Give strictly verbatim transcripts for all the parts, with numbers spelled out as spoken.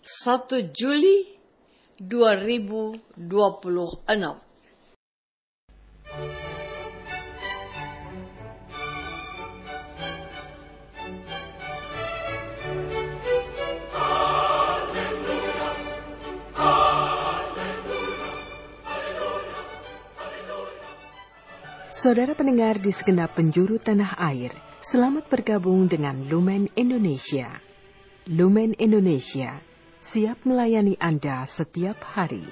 satu Juli dua ribu dua puluh enam. Saudara pendengar di segenap penjuru tanah air, selamat bergabung dengan Lumen Indonesia. Lumen Indonesia, siap melayani Anda setiap hari.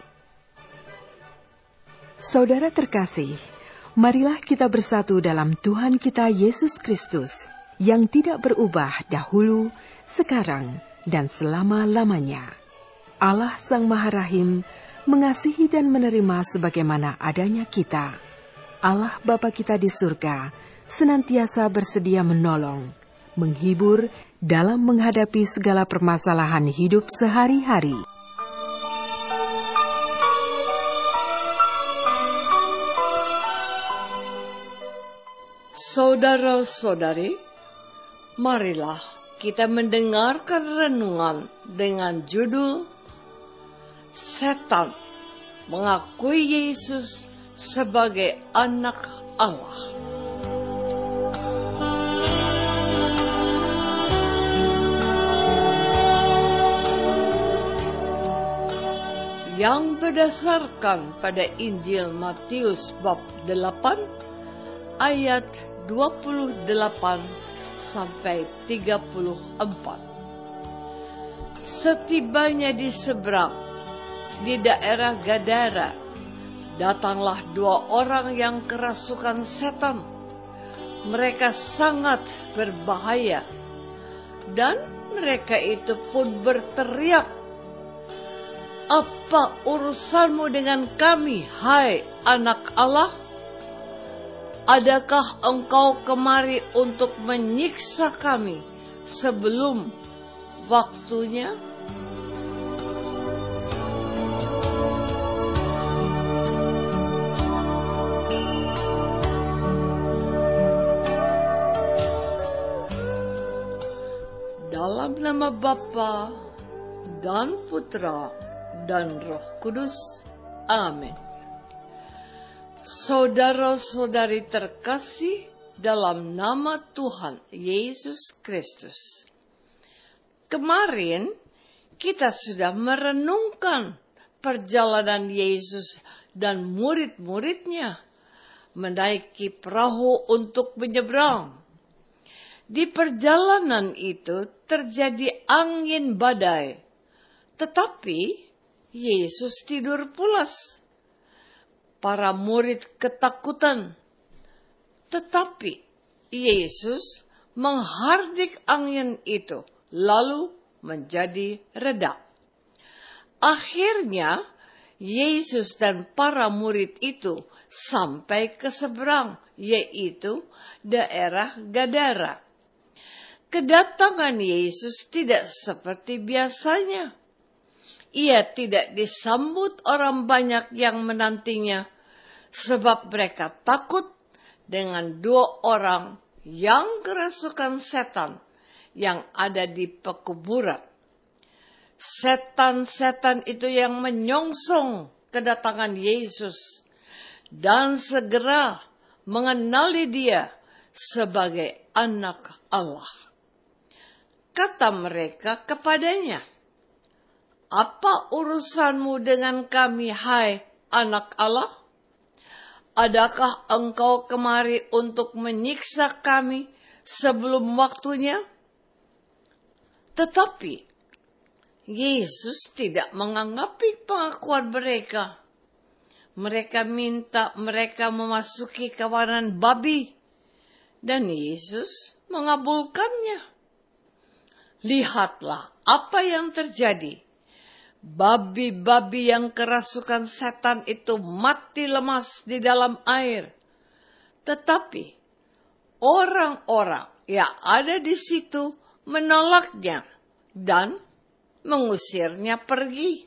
Saudara terkasih, marilah kita bersatu dalam Tuhan kita Yesus Kristus, yang tidak berubah dahulu, sekarang, dan selama-lamanya. Allah Sang Maha Rahim mengasihi dan menerima sebagaimana adanya kita. Allah Bapa kita di surga senantiasa bersedia menolong, menghibur dalam menghadapi segala permasalahan hidup sehari-hari. Saudara-saudari, marilah kita mendengarkan renungan dengan judul Setan Mengakui Yesus sebagai anak Allah. Yang berdasarkan pada Injil Matius bab delapan ayat dua puluh delapan sampai tiga puluh empat. Setibanya di seberang di daerah Gadara, datanglah dua orang yang kerasukan setan. Mereka sangat berbahaya, dan mereka itu pun berteriak, "Apa urusanmu dengan kami, hai anak Allah? Adakah engkau kemari untuk menyiksa kami sebelum waktunya?" Dalam nama Bapa dan Putra dan Roh Kudus. Amin. Saudara-saudari terkasih dalam nama Tuhan Yesus Kristus. Kemarin kita sudah merenungkan perjalanan Yesus dan murid-muridnya menaiki perahu untuk menyeberang. Di perjalanan itu terjadi angin badai, tetapi Yesus tidur pulas. Para murid ketakutan, tetapi Yesus menghardik angin itu, lalu menjadi reda. Akhirnya Yesus dan para murid itu sampai ke seberang, yaitu daerah Gadara. Kedatangan Yesus tidak seperti biasanya. Ia tidak disambut orang banyak yang menantinya, sebab mereka takut dengan dua orang yang kerasukan setan yang ada di pekuburan. Setan-setan itu yang menyongsong kedatangan Yesus dan segera mengenali Dia sebagai anak Allah. Kata mereka kepadanya, "Apa urusanmu dengan kami, hai anak Allah? Adakah engkau kemari untuk menyiksa kami sebelum waktunya?" Tetapi Yesus tidak menganggapi pengakuan mereka. Mereka minta mereka memasuki kawanan babi, dan Yesus mengabulkannya. Lihatlah apa yang terjadi. Babi-babi yang kerasukan setan itu mati lemas di dalam air. Tetapi orang-orang yang ada di situ menolaknya dan mengusirnya pergi.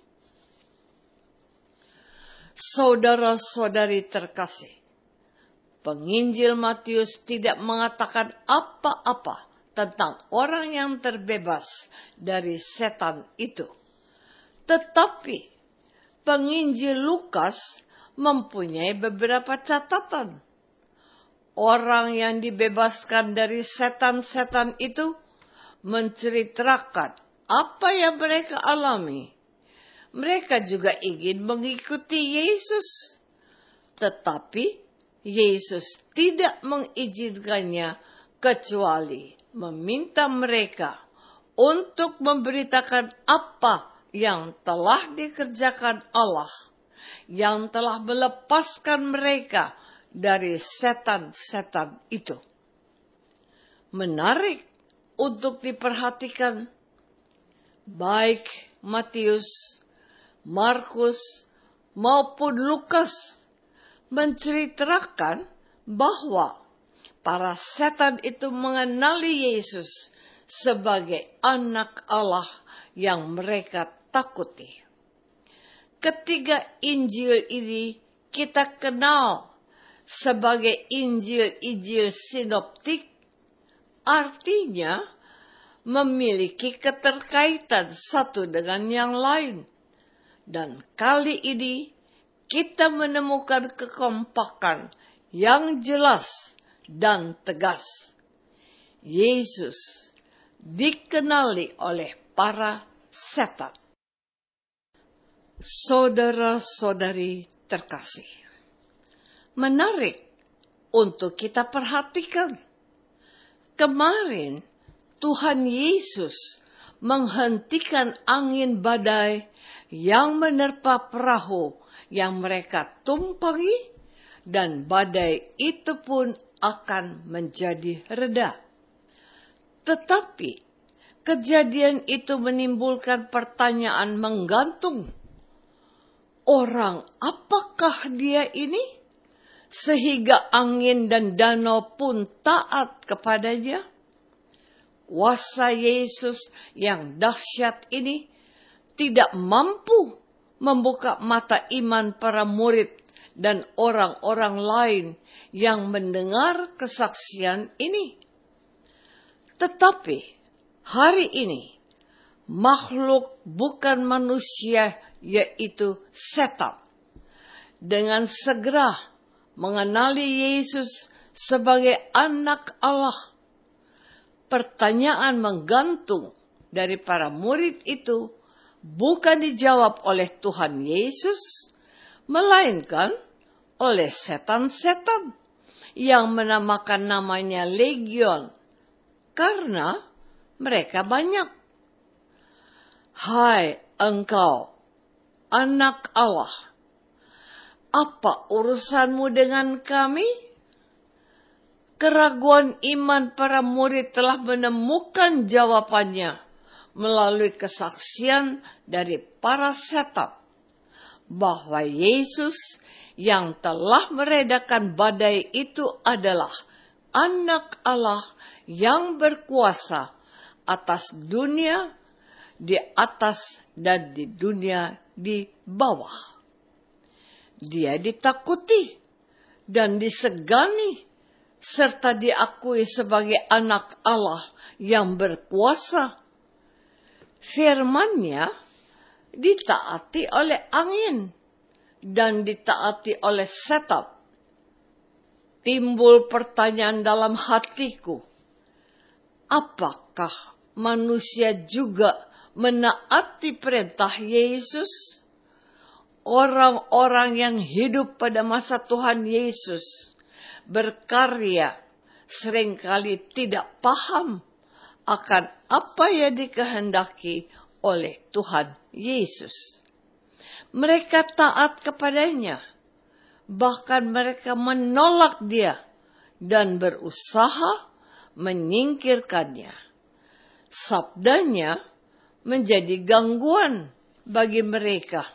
Saudara-saudari terkasih, penginjil Matius tidak mengatakan apa-apa tentang orang yang terbebas dari setan itu. Tetapi penginjil Lukas mempunyai beberapa catatan. Orang yang dibebaskan dari setan-setan itu menceritakan apa yang mereka alami. Mereka juga ingin mengikuti Yesus. Tetapi Yesus tidak mengizinkannya kecuali meminta mereka untuk memberitakan apa yang telah dikerjakan Allah, yang telah melepaskan mereka dari setan-setan itu. Menarik untuk diperhatikan, baik Matius, Markus, maupun Lukas menceritakan bahwa para setan itu mengenali Yesus sebagai anak Allah yang mereka takuti. Ketiga Injil ini kita kenal sebagai Injil-Injil sinoptik, artinya memiliki keterkaitan satu dengan yang lain. Dan kali ini kita menemukan kekompakan yang jelas dan tegas. Yesus dikenali oleh para setan. Saudara-saudari terkasih, menarik untuk kita perhatikan. Kemarin Tuhan Yesus menghentikan angin badai yang menerpa perahu yang mereka tumpangi, dan badai itu pun akan menjadi reda. Tetapi kejadian itu menimbulkan pertanyaan menggantung. Orang apakah dia ini? Sehingga angin dan danau pun taat kepadanya. Kuasa Yesus yang dahsyat ini tidak mampu membuka mata iman para murid dan orang-orang lain yang mendengar kesaksian ini. Tetapi hari ini makhluk bukan manusia, yaitu setan, dengan segera mengenali Yesus sebagai anak Allah. Pertanyaan menggantung dari para murid itu bukan dijawab oleh Tuhan Yesus, melainkan oleh setan-setan yang menamakan namanya legion, karena mereka banyak. Hai engkau, anak Allah, apa urusanmu dengan kami? Keraguan iman para murid telah menemukan jawabannya melalui kesaksian dari para setan bahwa Yesus yang telah meredakan badai itu adalah anak Allah yang berkuasa atas dunia di atas dan di dunia di bawah. Dia ditakuti dan disegani serta diakui sebagai anak Allah yang berkuasa. Firman-Nya ditaati oleh angin dan ditaati oleh setan. Timbul pertanyaan dalam hatiku, apakah manusia juga menaati perintah Yesus? Orang-orang yang hidup pada masa Tuhan Yesus berkarya seringkali tidak paham akan apa yang dikehendaki oleh Tuhan Yesus. Mereka taat kepadanya, bahkan mereka menolak dia dan berusaha menyingkirkannya. Sabdanya menjadi gangguan bagi mereka.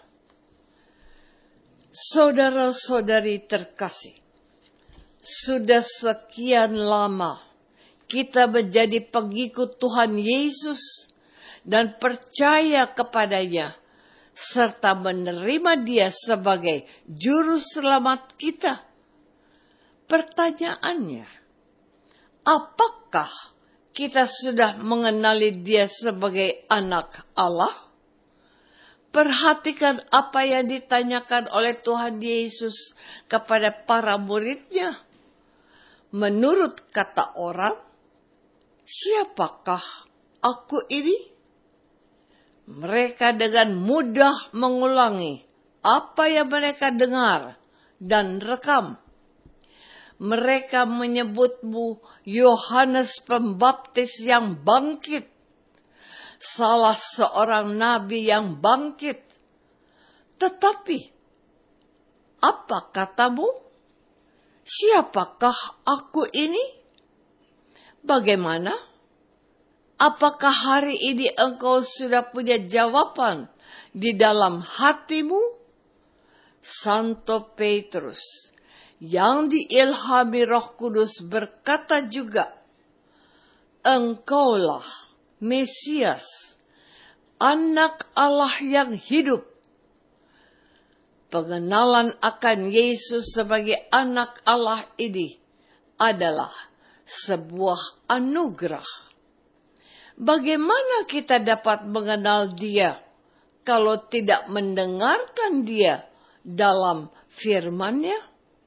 Saudara-saudari terkasih, sudah sekian lama kita menjadi pengikut Tuhan Yesus dan percaya kepadanya, serta menerima Dia sebagai juru selamat kita. Pertanyaannya, apakah kita sudah mengenali Dia sebagai anak Allah? Perhatikan apa yang ditanyakan oleh Tuhan Yesus kepada para muridnya. Menurut kata orang, siapakah aku ini? Mereka dengan mudah mengulangi apa yang mereka dengar dan rekam. Mereka menyebutmu Yohanes Pembaptis yang bangkit, salah seorang nabi yang bangkit. Tetapi, apa katamu? Siapakah aku ini? Bagaimana? Apakah hari ini engkau sudah punya jawaban di dalam hatimu? Santo Petrus yang diilhami Roh Kudus berkata juga, engkaulah Mesias, Anak Allah yang hidup. Pengenalan akan Yesus sebagai Anak Allah ini adalah sebuah anugerah. Bagaimana kita dapat mengenal Dia kalau tidak mendengarkan Dia dalam firman-Nya?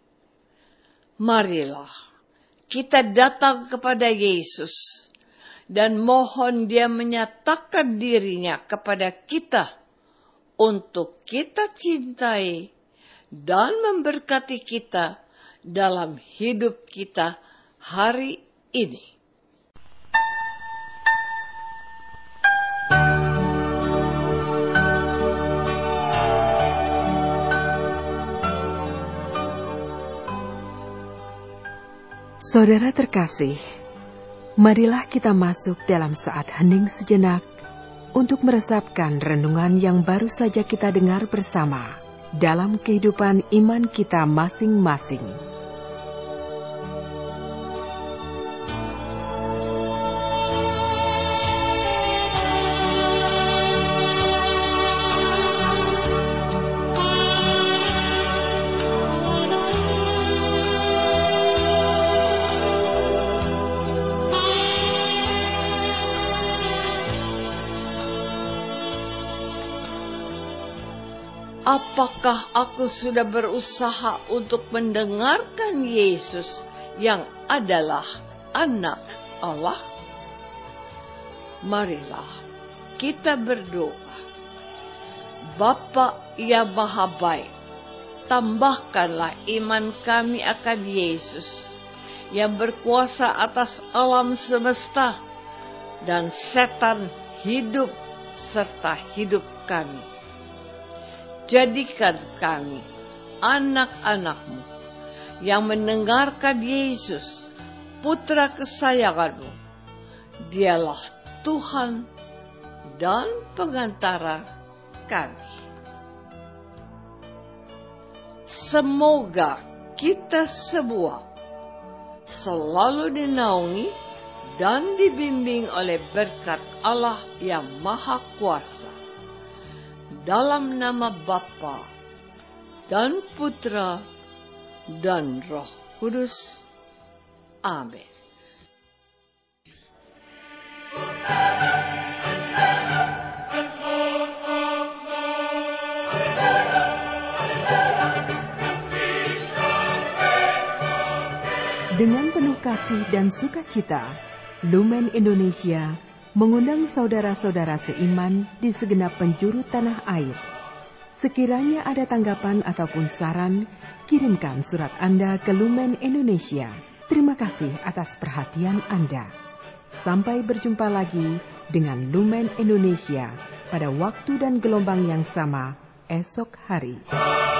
Marilah kita datang kepada Yesus dan mohon Dia menyatakan dirinya kepada kita untuk kita cintai dan memberkati kita dalam hidup kita hari ini. Saudara terkasih, marilah kita masuk dalam saat hening sejenak untuk meresapkan renungan yang baru saja kita dengar bersama dalam kehidupan iman kita masing-masing. Apakah aku sudah berusaha untuk mendengarkan Yesus yang adalah Anak Allah? Marilah kita berdoa. Bapa yang Maha Baik, tambahkanlah iman kami akan Yesus yang berkuasa atas alam semesta dan setan hidup serta hidup kami. Jadikan kami anak-anak-Mu yang mendengarkan Yesus, Putra kesayangan-Mu. Dialah Tuhan dan pengantara kami. Semoga kita semua selalu dinaungi dan dibimbing oleh berkat Allah yang Maha Kuasa. Dalam nama Bapa dan Putra dan Roh Kudus. Amin. Dengan penuh kasih dan sukacita, Lumen Indonesia mengundang saudara-saudara seiman di segenap penjuru tanah air. Sekiranya ada tanggapan ataupun saran, kirimkan surat Anda ke Lumen Indonesia. Terima kasih atas perhatian Anda. Sampai berjumpa lagi dengan Lumen Indonesia pada waktu dan gelombang yang sama esok hari.